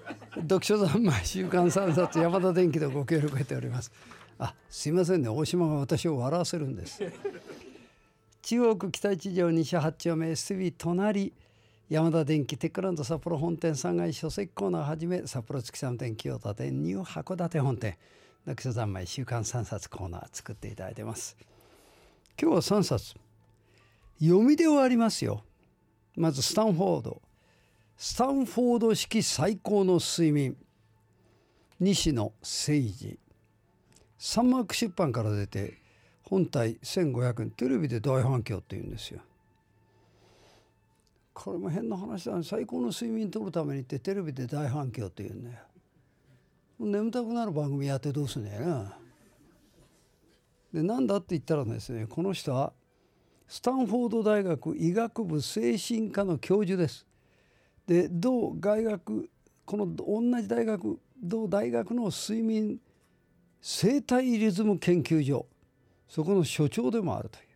読書三昧週刊3冊山田電機でご協力を得ております。すいませんね、大島が私を笑わせるんです。中央区北一条西8丁目 SB 隣山田電機テックランド札幌本店3階書籍コーナーはじめ札幌月3店清田店ニュー函館本店読書三昧週刊3冊コーナー作っていただいてます。今日は3冊読みで終わりますよ。まずスタンフォード式最高の睡眠西野誠二、サンマーク出版から出て本体1500円、テレビで大反響っていうんですよ。これも変な話だね。最高の睡眠取るためにってテレビで大反響っていうんだよ。眠たくなる番組やってどうすんだよな。でなんだって言ったらですね、この人はスタンフォード大学医学部精神科の教授です。で同大学の睡眠生体リズム研究所、そこの所長でもあるという。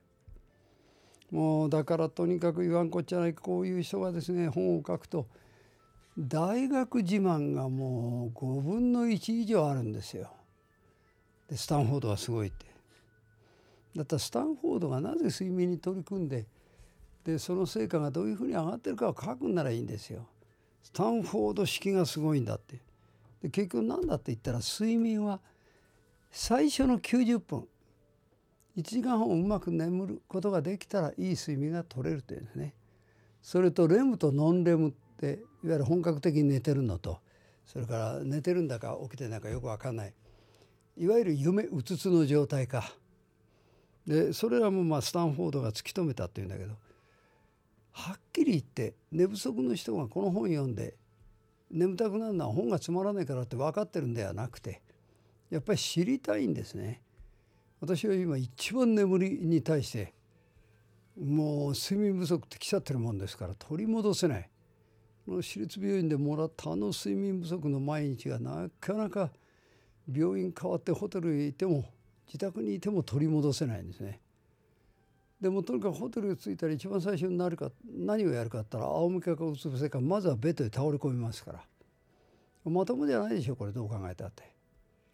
もうだからとにかく言わんこっちゃない、こういう人がですね本を書くと大学自慢がもう5分の1以上あるんですよ。でスタンフォードはすごいって。だったらスタンフォードがなぜ睡眠に取り組んでその成果がどういうふうに上がってるかを書くんならいいんですよ。スタンフォード式がすごいんだって。で結局何だって言ったら睡眠は最初の90分1時間半うまく眠ることができたらいい睡眠が取れるというんですね。それとレムとノンレムっていわゆる本格的に寝てるのと、それから寝てるんだか起きてないかよく分かんない、いわゆる夢うつつの状態か。でそれらもスタンフォードが突き止めたっていうんだけど、はっきり言って寝不足の人がこの本読んで眠たくなるのは本がつまらないからって分かってるんではなくて、やっぱり知りたいんですね。私は今一番眠りに対してもう睡眠不足って来ちゃってるもんですから取り戻せない。私立病院でもらった睡眠不足の毎日がなかなか病院変わってホテルへいても自宅にいても取り戻せないんですね。でもとにかくホテルに着いたら一番最初に何をやるかって言ったら仰向けかうつ伏せかまずはベッドで倒れ込みますから。まともじゃないでしょこれ、どう考えたって。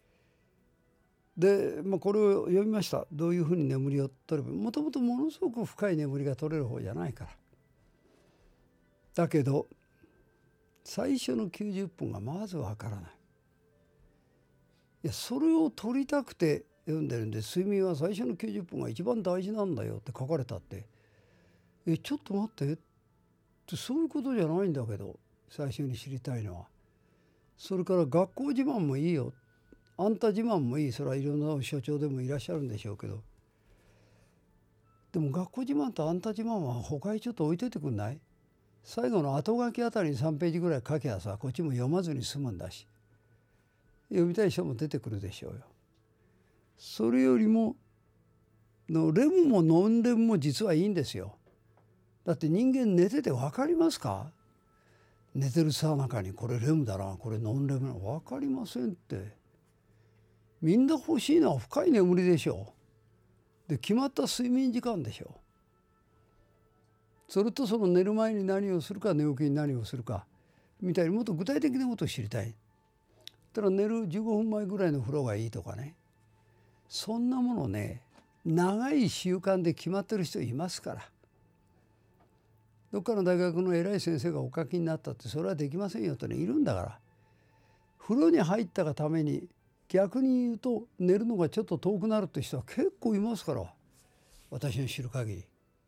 で、これを読みました。どういうふうに眠りを取れば、もともとものすごく深い眠りが取れる方じゃないから。だけど最初の90分がまずわからない。それを取りたくて読んでるんで、睡眠は最初の90分が一番大事なんだよって書かれたって、ちょっと待ってってそういうことじゃないんだけど、最初に知りたいのは。それから学校自慢もいいよ、あんた自慢もいい、それはいろんな所長でもいらっしゃるんでしょうけど、でも学校自慢とあんた自慢は他にちょっと置いといてくんない？最後の後書きあたりに3ページぐらい書きゃさ、こっちも読まずに済むんだし、読みたい人も出てくるでしょうよ。それよりもレムもノンレムも実はいいんですよ。だって人間寝てて分かりますか？寝てるさなかにこれレムだな、これノンレムだな、分かりませんって。みんな欲しいのは深い眠りでしょう。で決まった睡眠時間でしょう。それとその寝る前に何をするか寝起きに何をするかみたいにもっと具体的なことを知りたい。だから寝る15分前ぐらいの風呂がいいとかね、そんなものね、長い習慣で決まってる人いますから。どっかの大学の偉い先生がお書きになったってそれはできませんよとね、いるんだから。風呂に入ったがために逆に言うと寝るのがちょっと遠くなるって人は結構いますから、私の知る限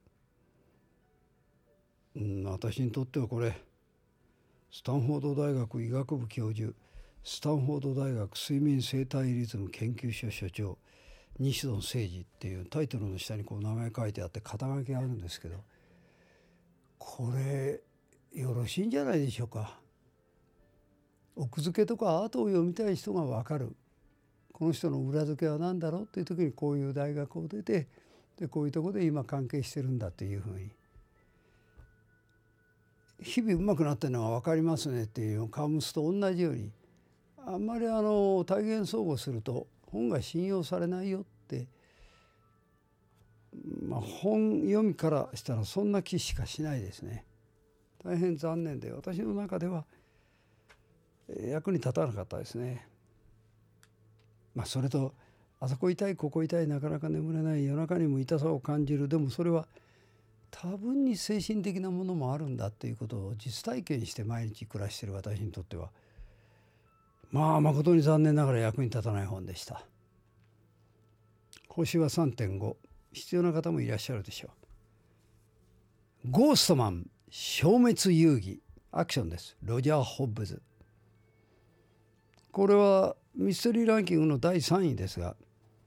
り。私にとってはこれスタンフォード大学医学部教授、スタンフォード大学睡眠生体リズム研究所所長西野誠二っていうタイトルの下にこう名前書いてあって肩書きがあるんですけど、これよろしいんじゃないでしょうか。奥付けとか後を読みたい人が分かる、この人の裏付けは何だろうっていう時にこういう大学を出て、でこういうところで今関係してるんだというふうに、日々上手くなってるのが分かりますねっていうカムスと同じように、あんまり体現相互すると本が信用されないよって、本読みからしたらそんな気しかしないですね。大変残念で、私の中では役に立たなかったですね。それとあそこ痛いここ痛いなかなか眠れない夜中にも痛さを感じる。でもそれは多分に精神的なものもあるんだということを実体験して毎日暮らしている私にとっては誠に残念ながら役に立たない本でした。星は 3.5 必要な方もいらっしゃるでしょう。ゴーストマン消滅遊戯アクションです。ロジャー・ホッブズ。これはミステリーランキングの第3位ですが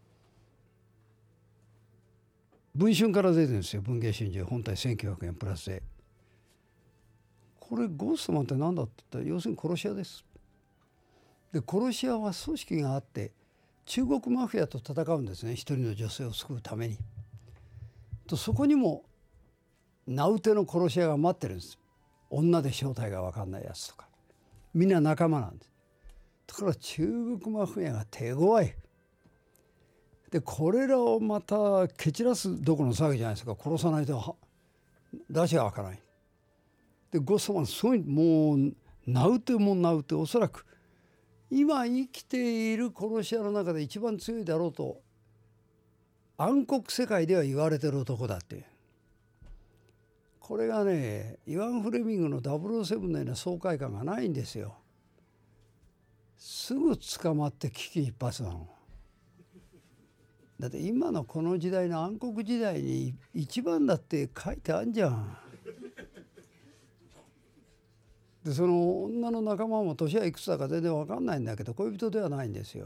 文春から出てるんですよ。文藝春秋本体1900円プラスで。これゴーストマンって何だって言ったら要するに殺し屋です。で殺し屋は組織があって中国マフィアと戦うんですね。一人の女性を救うために。とそこにも名うての殺し屋が待ってるんです。女で正体が分かんないやつとかみんな仲間なんです。だから中国マフィアが手強い。でこれらをまた蹴散らすどころの騒ぎじゃないですか。殺さないと出しが開かない。でゴッソマンすごいもう名うても名うておそらく今生きている殺し屋の中で一番強いだろうと暗黒世界では言われてる男だって。これがねイワン・フレミングの007のような爽快感がないんですよ。すぐ捕まって危機一髪なの。だって今のこの時代の暗黒時代に一番だって書いてあんじゃん。でその女の仲間も年はいくつだか全然分かんないんだけど恋人ではないんですよ。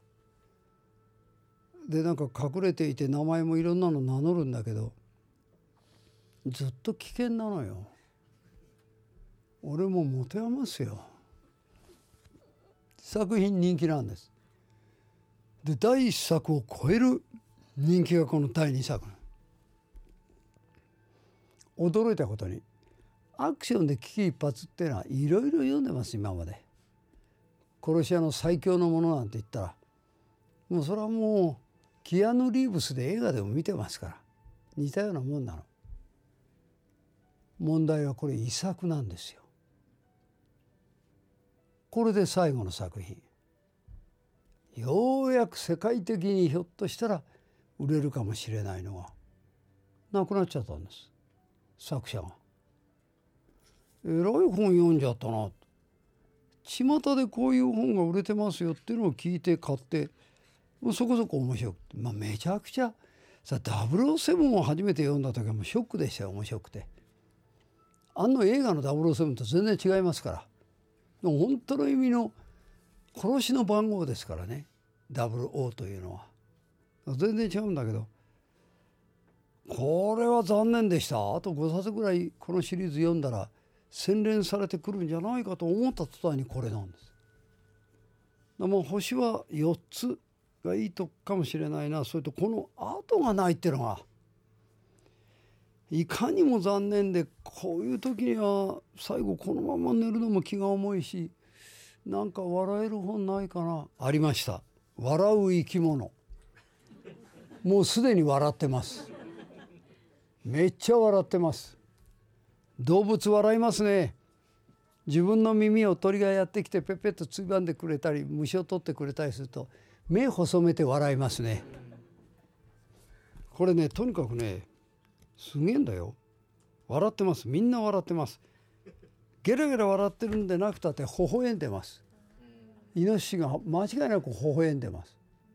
でなんか隠れていて名前もいろんなの名乗るんだけどずっと危険なのよ。俺も持て余すよ。作品人気なんです。で第1作を超える人気がこの第2作。驚いたことにアクションで危機一髪っていうのはいろいろ読んでます今まで。殺し屋の最強のものなんて言ったらもうそれはもうキアヌ・リーブスで映画でも見てますから似たようなもんなの。問題はこれ遺作なんですよ。これで最後の作品。ようやく世界的にひょっとしたら売れるかもしれないのがなくなっちゃったんです。作者がえらい本読んじゃったな。巷でこういう本が売れてますよっていうのを聞いて買ってそこそこ面白くて、めちゃくちゃさ007を初めて読んだ時はもうショックでしたよ。面白くて映画の007と全然違いますから。本当の意味の殺しの番号ですからね。00というのは全然違うんだけどこれは残念でした。あと5冊ぐらいこのシリーズ読んだら洗練されてくるんじゃないかと思った途端にこれなんです。星は4つがいいとこかもしれないな。それとこの後がないっていうのがいかにも残念で、こういう時には最後このまま寝るのも気が重いし、なんか笑える本ないかな。ありました。笑う生き物。もうすでに笑ってます。めっちゃ笑ってます。動物笑いますね。自分の耳を鳥がやってきてペッペッとつばんでくれたり虫を取ってくれたりすると目細めて笑いますね。これね、とにかくねすげえんだよ。笑ってます。みんな笑ってます。ゲラゲラ笑ってるんでなくたって微笑んでます。イノシシが間違いなく微笑んでます。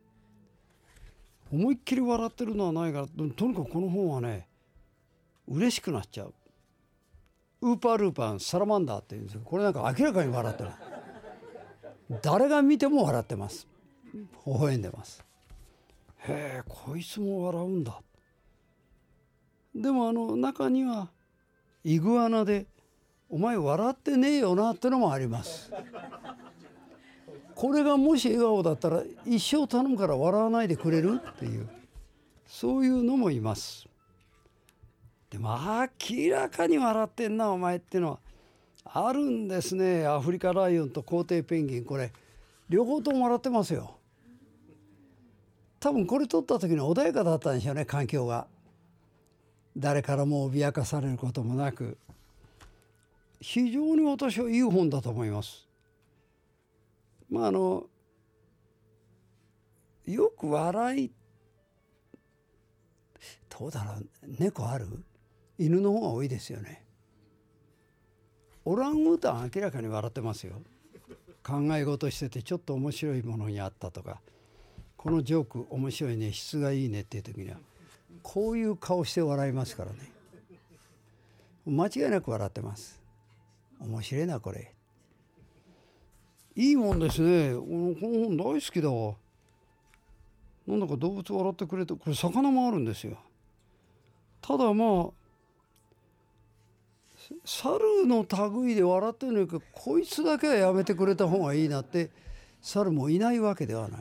思いっきり笑ってるのはないから、とにかくこの本はね嬉しくなっちゃう。ウーパールーパンサラマンダーっていうんですよ。これなんか明らかに笑ってる。誰が見ても笑ってます。微笑んでます。へえ、こいつも笑うんだ。でも中にはイグアナでお前笑ってねえよなってのもあります。これがもし笑顔だったら一生頼むから笑わないでくれるっていう、そういうのもいます。でも明らかに笑ってんなお前ってのはあるんですね。アフリカライオンと皇帝ペンギン、これ両方とも笑ってますよ。多分これ撮った時に穏やかだったんでしょうね。環境が誰からも脅かされることもなく、非常に私はいい本だと思います。 よく笑い、どうだろう、猫ある？犬の方が多いですよね。オランウータン明らかに笑ってますよ。考え事しててちょっと面白いものにあったとか、このジョーク面白いね、質がいいねっていう時にはこういう顔して笑いますからね。間違いなく笑ってます。面白いなこれ。いいもんですね。この本大好きだわ。なんだか動物笑ってくれて、これ魚もあるんですよ。ただ猿の類で笑ってるのにこいつだけはやめてくれた方がいいなって、猿もいないわけではない。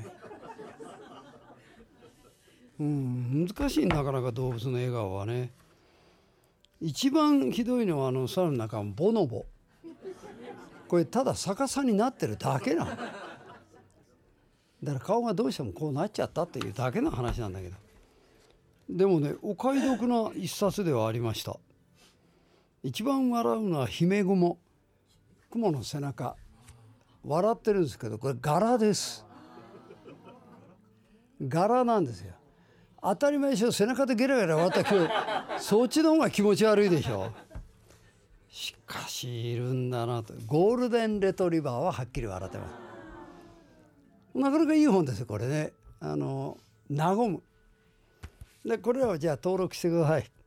難しい、なかなか動物の笑顔はね。一番ひどいのは猿の中のボノボ。これただ逆さになってるだけなの。だから顔がどうしてもこうなっちゃったっていうだけの話なんだけど、でもね、お買い得な一冊ではありました。一番笑うのはヒメグモ。雲の背中笑ってるんですけど、これ柄です。柄なんですよ。当たり前でしょ。背中でゲラゲラ笑った今日そっちの方が気持ち悪いでしょ。しかしいるんだなと。ゴールデンレトリバーははっきり笑ってます。なかなかいい本ですよこれね。和む。でこれらをじゃあ登録してください。